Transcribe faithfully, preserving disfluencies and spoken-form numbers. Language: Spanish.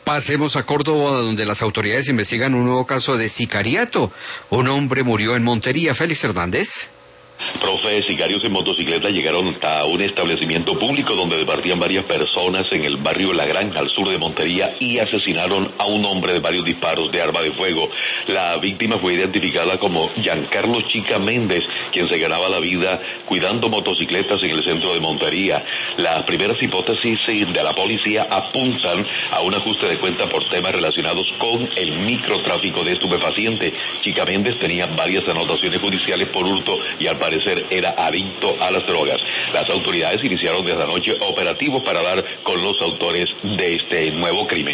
Pasemos a Córdoba, donde las autoridades investigan un nuevo caso de sicariato. Un hombre murió en Montería. Félix Hernández. Profe, sicarios en motocicleta llegaron hasta un establecimiento público donde departían varias personas en el barrio La Granja, al sur de Montería, y asesinaron a un hombre de varios disparos de arma de fuego. La víctima fue identificada como Giancarlo Chica Méndez, quien se ganaba la vida cuidando motocicletas en el centro de Montería. Las primeras hipótesis de la policía apuntan a un ajuste de cuenta por temas relacionados con el microtráfico de estupefacientes. Chica Méndez tenía varias anotaciones judiciales por hurto y al parecer era adicto a las drogas. Las autoridades iniciaron desde anoche operativos para dar con los autores de este nuevo crimen.